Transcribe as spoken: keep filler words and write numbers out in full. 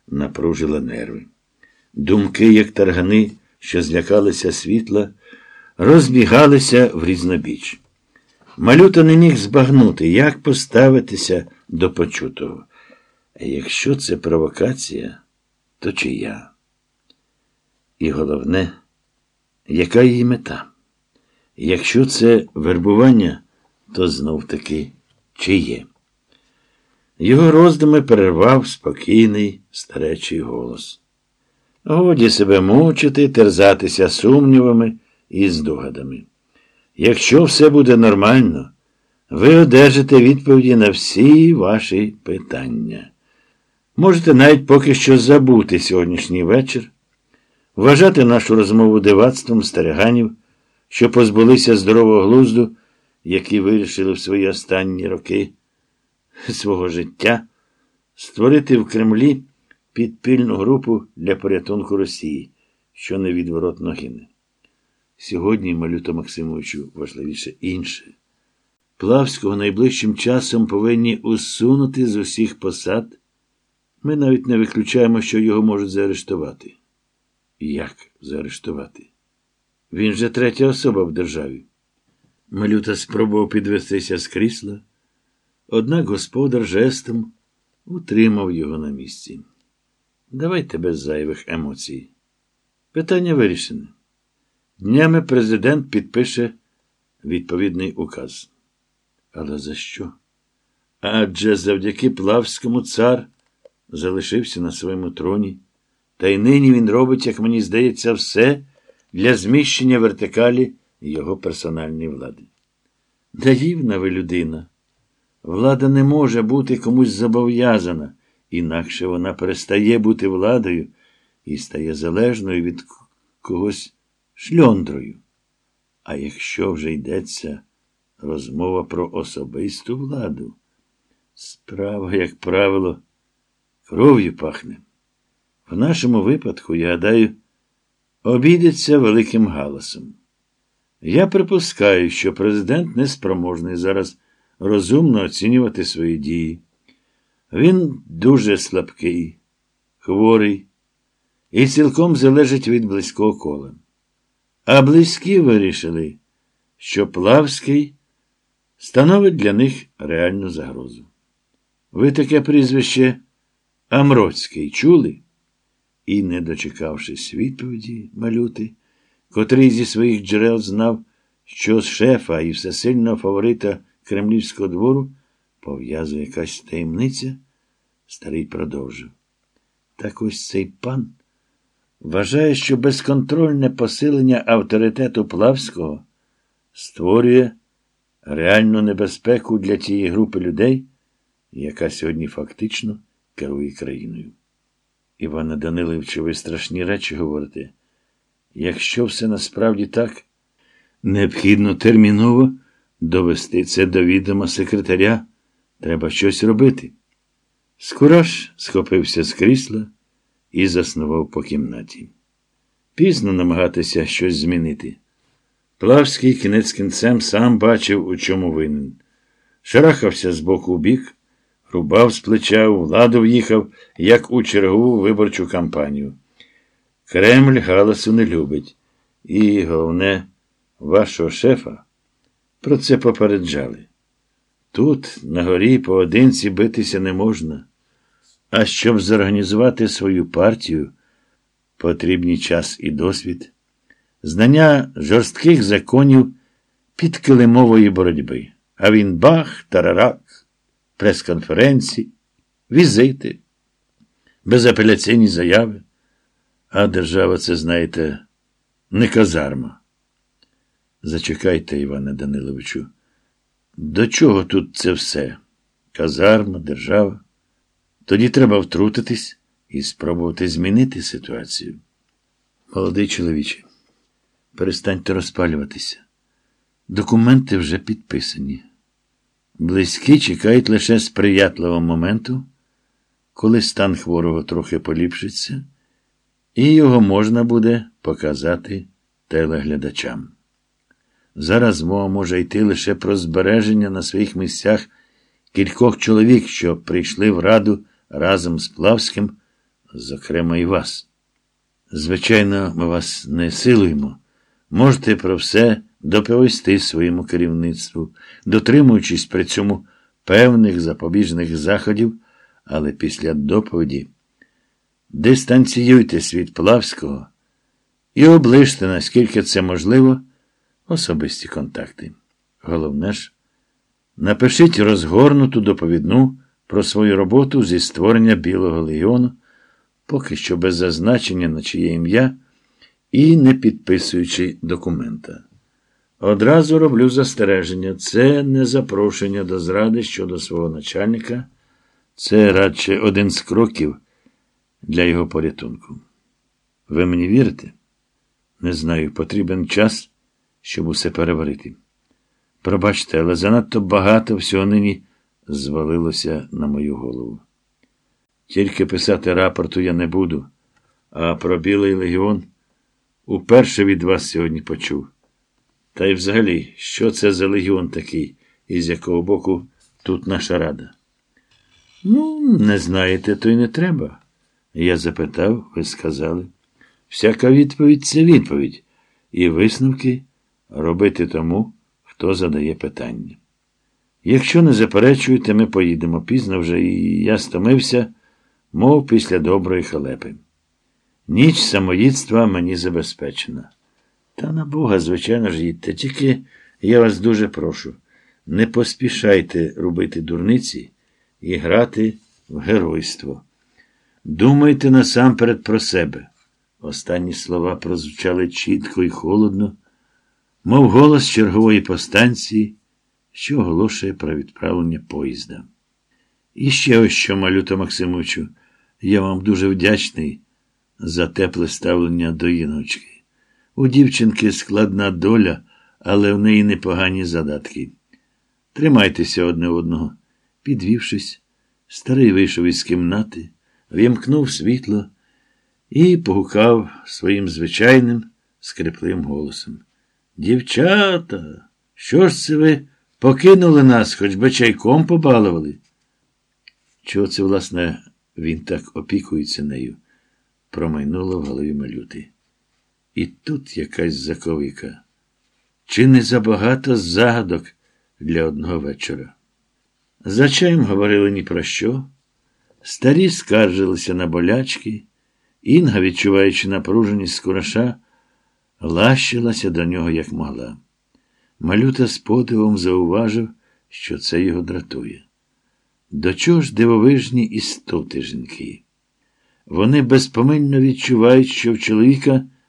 напружила нерви. Думки, як таргани, що злякалися світла, розбігалися в різнобіч. Малюта не міг збагнути, як поставитися до почутого. А якщо це провокація, то чия? І головне, яка її мета? Якщо це вербування, то знов-таки чиє? Його роздуми перервав спокійний старечий голос. Годі себе мучити, терзатися сумнівами і здогадами. Якщо все буде нормально, ви одержите відповіді на всі ваші питання. Можете навіть поки що забути сьогоднішній вечір, вважати нашу розмову дивацтвом стариганів, що позбулися здорового глузду, які вирішили в свої останні роки свого життя створити в Кремлі підпільну групу для порятунку Росії, що невідворотно гине. Сьогодні, Малюто Максимовичу, важливіше інше. Плавського найближчим часом повинні усунути з усіх посад. Ми навіть не виключаємо, що його можуть заарештувати. Як заарештувати? Він же третя особа в державі. Малюта спробував підвестися з крісла, однак господар жестом утримав його на місці. Давайте без зайвих емоцій. Питання вирішене. Днями президент підпише відповідний указ. Але за що? Адже завдяки Плавському цар залишився на своєму троні, та й нині він робить, як мені здається, все для зміщення вертикалі його персональної влади. Наївна ви людина. Влада не може бути комусь зобов'язана, інакше вона перестає бути владою і стає залежною від когось шльондрою. А якщо вже йдеться розмова про особисту владу, справа, як правило, кров'ю пахне. В нашому випадку, я гадаю, обійдеться великим галасом. Я припускаю, що президент неспроможний зараз розумно оцінювати свої дії. Він дуже слабкий, хворий і цілком залежить від близького кола. А близькі вирішили, що Плавський становить для них реальну загрозу. Ви таке прізвище Амроцький чули? І, не дочекавшись відповіді Малюти, котрий зі своїх джерел знав, що з шефа і всесильного фаворита кремлівського двору пов'язує якась таємниця, старий продовжив. Так ось цей пан вважає, що безконтрольне посилення авторитету Плавського створює реальну небезпеку для тієї групи людей, яка сьогодні фактично керує країною. Іване Даниловичу, ви страшні речі говорите. Якщо все насправді так, необхідно терміново довести це до відома секретаря. Треба щось робити. Скураш схопився з крісла і заснував по кімнаті. Пізно намагатися щось змінити. Плавський кінець кінцем сам бачив, у чому винен. Шарахався з боку в бік, рубав з плеча, у владу в'їхав, як у чергову виборчу кампанію. Кремль галасу не любить. І, головне, вашого шефа про це попереджали. Тут, на горі, поодинці битися не можна. А щоб зорганізувати свою партію, потрібні час і досвід, знання жорстких законів підкилимової боротьби. А він бах, тарарак, прес-конференції, візити, безапеляційні заяви. А держава, це, знаєте, не казарма. Зачекайте, Іване Даниловичу. До чого тут це все? Казарма, держава. Тоді треба втрутитись і спробувати змінити ситуацію. Молодий чоловіче, перестаньте розпалюватися. Документи вже підписані. Близькі чекають лише сприятливого моменту, коли стан хворого трохи поліпшиться, і його можна буде показати телеглядачам. Зараз мова може йти лише про збереження на своїх місцях кількох чоловік, що прийшли в Раду разом з Плавським Зокрема, і вас. Звичайно, ми вас не силуємо. Можете про все доповісти своєму керівництву, дотримуючись при цьому певних запобіжних заходів, але після доповіді дистанціюйтесь від Плавського і оближте, наскільки це можливо, особисті контакти. Головне ж, напишіть розгорнуту доповідну про свою роботу зі створення Білого легіону, поки що без зазначення на чиє ім'я і не підписуючи документа. Одразу роблю застереження. Це не запрошення до зради щодо свого начальника. Це радше один з кроків для його порятунку. Ви мені вірите? Не знаю, потрібен час, щоб усе переварити. Пробачте, але занадто багато всього нині звалилося на мою голову. Тільки писати рапорту я не буду, а про Білий легіон уперше від вас сьогодні почув. Та й взагалі, що це за легіон такий, із якого боку тут наша рада? Ну, не знаєте, то й не треба. Я запитав, ви сказали. Всяка відповідь – це відповідь. І висновки робити тому, хто задає питання. Якщо не заперечуєте, ми поїдемо. Пізно вже, і я стомився, мов після доброї халепи. Ніч самоїдства мені забезпечена. Та на Бога, звичайно ж, їдьте. Тільки я вас дуже прошу, не поспішайте робити дурниці і грати в геройство. Думайте насамперед про себе. Останні слова прозвучали чітко і холодно, мов голос чергової повстанції, що оголошує про відправлення поїзда. І ще ось що, Малюто Максимовичу, я вам дуже вдячний за тепле ставлення до Іночки. У дівчинки складна доля, але в неї непогані задатки. Тримайтеся одне одного. Підвівшись, старий вийшов із кімнати, вімкнув світло і погукав своїм звичайним скрипливим голосом. «Дівчата, що ж це ви покинули нас, хоч би чайком побалували?» Чого це, власне, він так опікується нею? Промайнуло в голові Малюти. І тут якась заковика. Чи не забагато загадок для одного вечора? За чаєм говорили ні про що. Старі скаржилися на болячки. Інга, відчуваючи напруженість Скураша, лащилася до нього, як могла. Малюта з подивом зауважив, що це його дратує. До чого ж дивовижні істоти жінки? Вони безпомильно відчувають, що в чоловіка